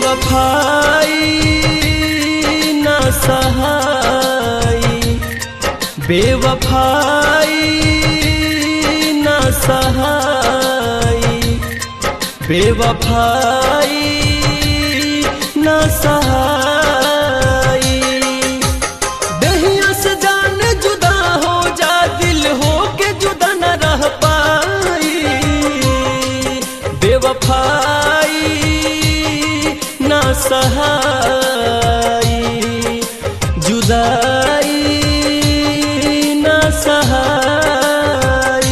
बेवफाई ना सहाई, बेवफाई ना सहाई, बेवफाई ना सहाई। दहिया से जान जुदा हो जा, दिल हो के जुदा न रह पाई। बेवफाई ना सहाई, जुदाई ना सहाई,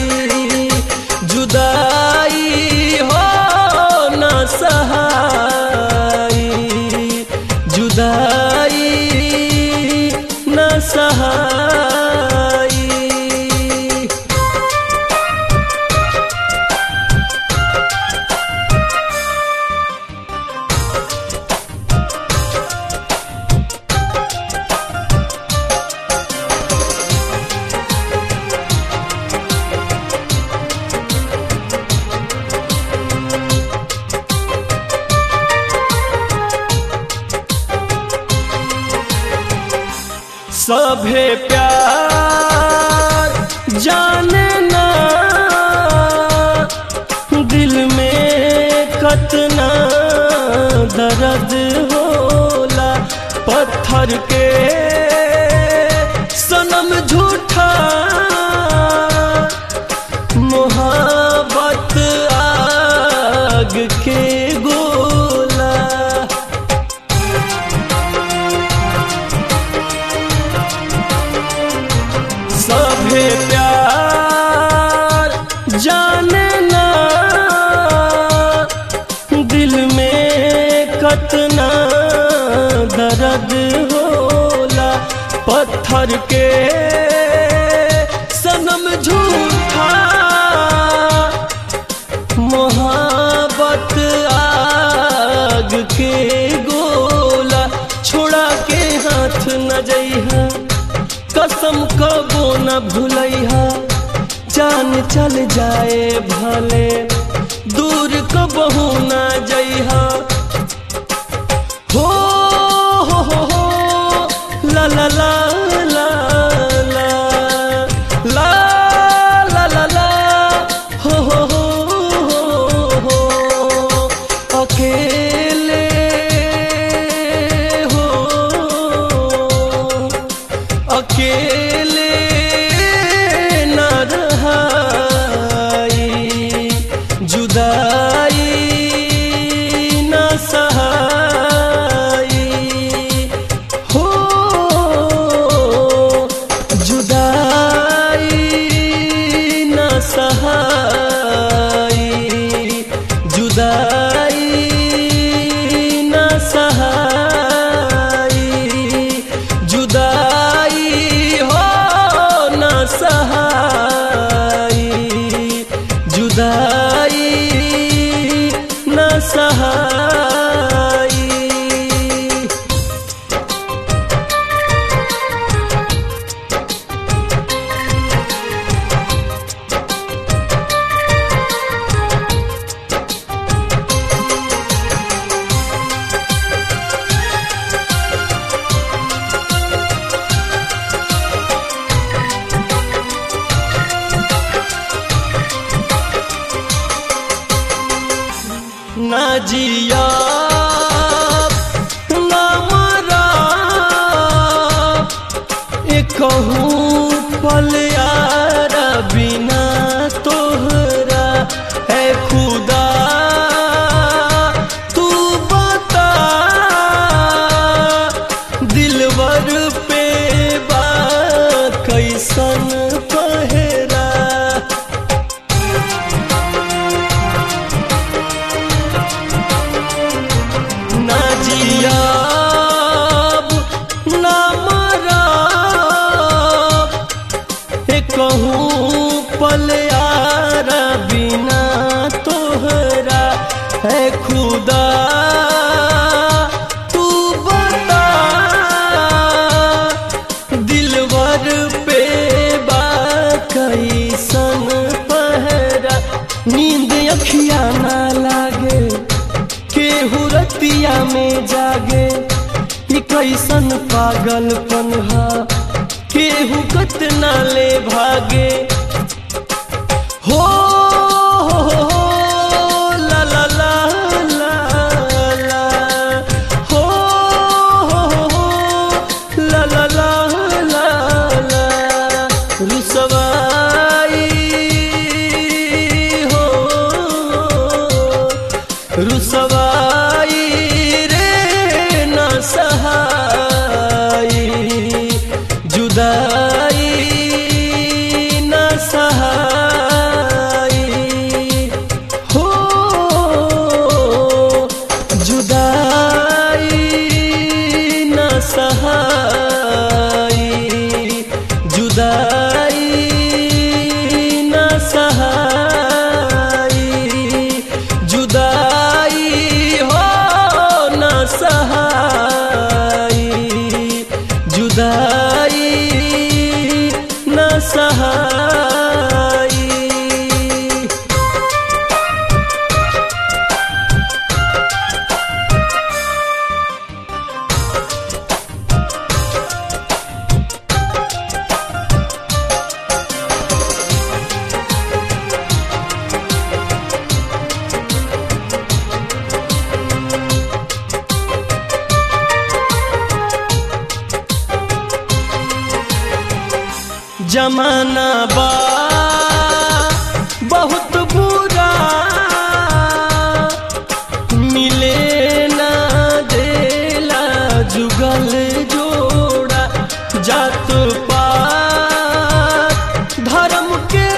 जुदाई हो ना सहाई, जुदाई ना सहाई। सभे प्यार जाने ना, दिल में कतना दर्द होला। पत्थर के सनम झूठा, मोहब्बत आग के गोला। सभे प्यार जाने ना, दिल में कतना दर्द होला। पत्थर के सनम झूठा, मोहब्बत आग के गोला। छोड़ा के हाथ न जइहा, कसम कबो न भूलैहा। जान चल जाए भले, दूर कबहू न जइहा। हो ला ला ला ला ला ला ला ला ला हो अकेले हो, अकेले ना रहाई, जुदाई ना सहाई। हो जुदाई ना सहाई, जुदाई ना सहाई, जुदाई हो ना सहाई, जुदाई ना सहाई। ना जिया ना मरा, कहूँ पल यारा बिना तोहरा। है खुदा तू बता, दिलवर पे बा कैसन पहरा। ना जियाब ना मराब, कहूँ पल यारा बिना तोहरा। है खुदा तू बता, रतिया में जागे ई कैसन पागलपन हा केहू कतना ले भागे हो ला ला ला ला ला हो ला ला ला ला ला रुसवाई हो रुसवाई रे न सहाई जुदाई न सहाई हो जुदाई न सहाई जुदाई न सहाई जुदाई हो न सहाई जुदाई न सहाई। जमाना बा बहुत बुरा मिले ना देला जुगल जोड़ा जात पात धर्म के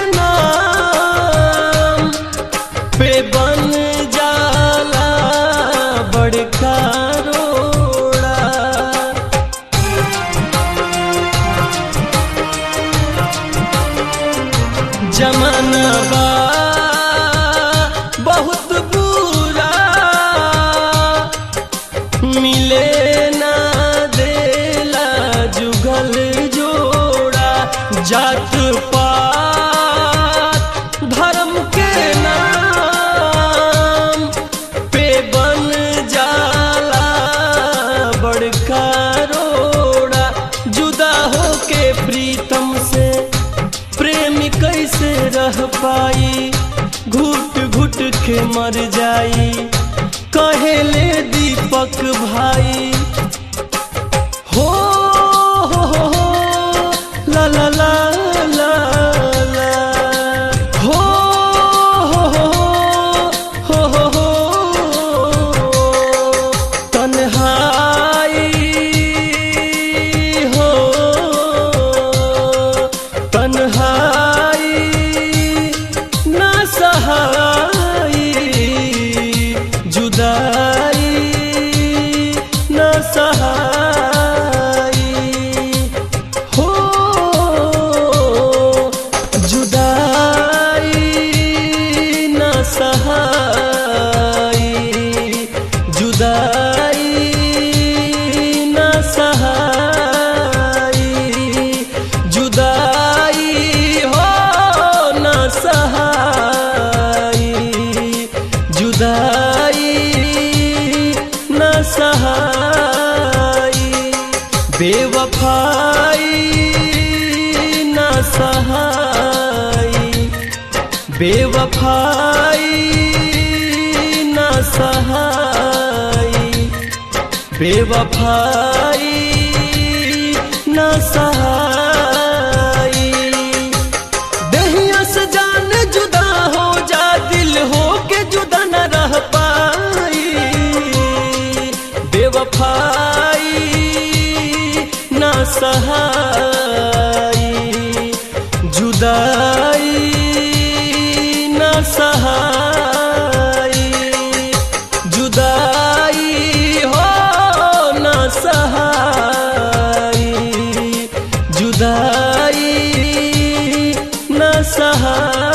नाम पे बन जाला बड़का रोड़ा जमाना बा बहुत बुरा मिले ना देला जुगल जोड़ा जात पात धर्म के नाम पे बन जाला बड़का रोड़ा जुदा होके प्रीतम से प्रेमी कैसे रह पाई घुट घुट के मर जाई कहेले दीपक भाई हो ला ला ला ला ला हो तन्हाई हो तन्हाई न सहाई जुदाई न सहाई हो जुदाई न सहाई जुदाई न सहाई जुदाई हो न सहाई जुदाई न सहाई बेवफाई न सहाई बेवफाई न सहाई बेवफाई न सहाई दहिया से जान जुदा हो जा दिल हो के जुदा न रह पाई बेवफाई न सहाई जुदाई न सहाई जुदाई हो न सहाई जुदाई न सहाई।